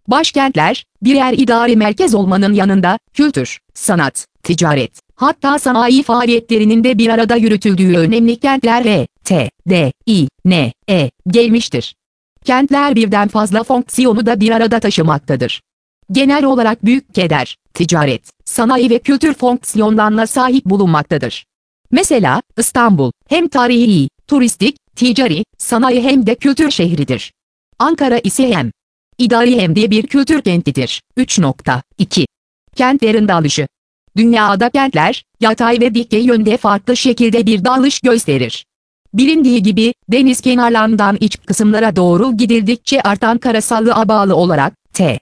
Başkentler, birer idari merkez olmanın yanında, kültür, sanat, ticaret, hatta sanayi faaliyetlerinin de bir arada yürütüldüğü önemli kentler gelmiştir. Kentler birden fazla fonksiyonu da bir arada taşımaktadır. Genel olarak büyük keder, ticaret, sanayi ve kültür fonksiyonlarına sahip bulunmaktadır. Mesela, İstanbul, hem tarihi, turistik, ticari, sanayi hem de kültür şehridir. Ankara ise hem idari hem de bir kültür kentidir. 3.2 Kentlerin dağılışı. Dünyada kentler, yatay ve dikey yönde farklı şekilde bir dağılış gösterir. Bilindiği gibi, deniz kenarlarından iç kısımlara doğru gidildikçe artan karasallığa bağlı olarak,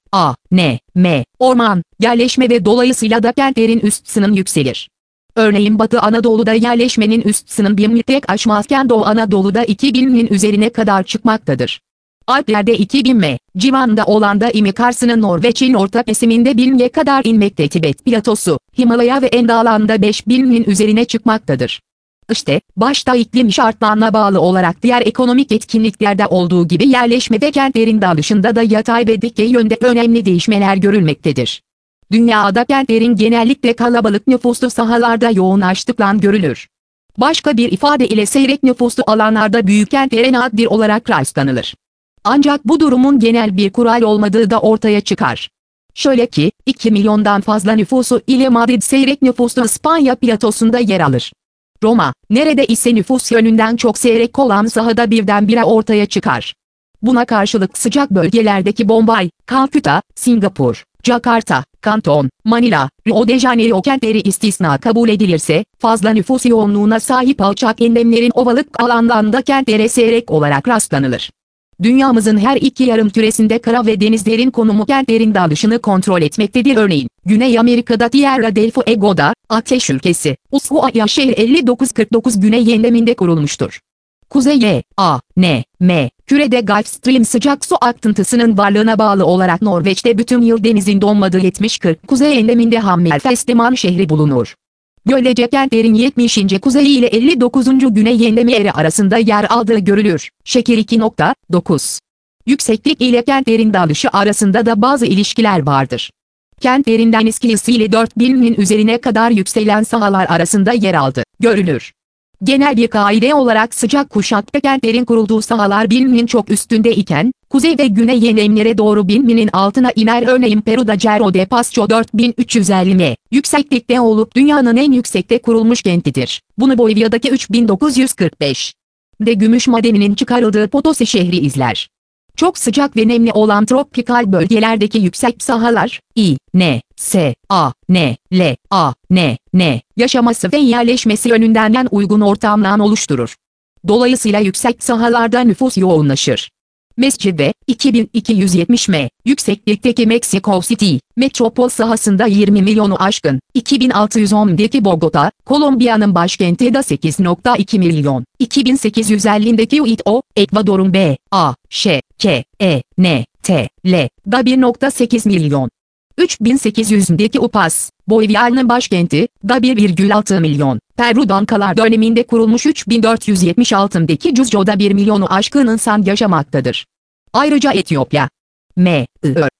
orman, yerleşme ve dolayısıyla da kentlerin üst sınırı yükselir. Örneğin Batı Anadolu'da yerleşmenin üst sınırı 1000'i tek aşmazken Doğu Anadolu'da 2000'in üzerine kadar çıkmaktadır. Alplerde 2000 m civarında olan daimi Kars'ın Norveç'in orta kesiminde 1000'e kadar inmekte, Tibet platosu, Himalaya ve en dağlarında 5000'in üzerine çıkmaktadır. İşte, başta iklim şartlarına bağlı olarak diğer ekonomik etkinliklerde olduğu gibi yerleşmede kentlerin dağılışında da yatay ve dikey yönde önemli değişmeler görülmektedir. Dünyada kentlerin genellikle kalabalık nüfuslu sahalarda yoğunlaştıkları görülür. Başka bir ifade ile seyrek nüfuslu alanlarda büyük kentlere nadir olarak rastlanılır. Ancak bu durumun genel bir kural olmadığı da ortaya çıkar. Şöyle ki, 2 milyondan fazla nüfusu ile Madrid seyrek nüfuslu İspanya platosunda yer alır. Roma, nerede ise nüfus yönünden çok seyrek olan sahada birdenbire ortaya çıkar. Buna karşılık sıcak bölgelerdeki Bombay, Kalküta, Singapur, Jakarta, Kanton, Manila, Rio de Janeiro kentleri istisna kabul edilirse, fazla nüfus yoğunluğuna sahip alçak enlemlerin ovalık alanlarında kentlere seyrek olarak rastlanılır. Dünyamızın her iki yarımküresinde kara ve denizlerin konumu kentlerin dağılışını kontrol etmektedir. Örneğin, Güney Amerika'da Tierra del Fuego'da, Ateş ülkesi, Ushuaia şehri 5949 güney enleminde kurulmuştur. Kuzey kürede Gulf Stream sıcak su akıntısının varlığına bağlı olarak Norveç'te bütün yıl denizin donmadığı 70-40 kuzey enleminde Hammerfest şehri bulunur. Böylece kentlerin 70. kuzeyi ile 59. güney enlemi eri arasında yer aldığı görülür. Şekil 2.9 Yükseklik ile kentlerin dağılışı arasında da bazı ilişkiler vardır. Kentlerinden eskisi ile 4000'in üzerine kadar yükselen sahalar arasında yer aldı, görülür. Genel bir kaide olarak sıcak kuşakta kentlerin kurulduğu sahalar 1000'in çok üstünde iken, kuzey ve güney enlemlere doğru 1000'in altına iner. Örneğin Peru'da Cerro de Pasco 4350 m yükseklikte olup dünyanın en yüksekte kurulmuş kentidir. Bunu Bolivya'daki 3945 de gümüş madeninin çıkarıldığı Potosi şehri izler. Çok sıcak ve nemli olan tropikal bölgelerdeki yüksek sahalar, yaşaması ve yerleşmesi yönünden en uygun ortamlar oluşturur. Dolayısıyla yüksek sahalarda nüfus yoğunlaşır. Mescid'de, 2270 m yükseklikteki Mexico City, metropol sahasında 20 milyonu aşkın, 2610'deki Bogota, Kolombiya'nın başkenti de 8.2 milyon, 2850'deki Quito, Ekvador'un da 1.8 milyon. 3800'deki Upas, Bolivya'nın başkenti, da 1,6 milyon. Peru'dan Ankalar döneminde kurulmuş 3476'daki Cuzco'da 1 milyonu aşkın insan yaşamaktadır. Ayrıca Etiyopya,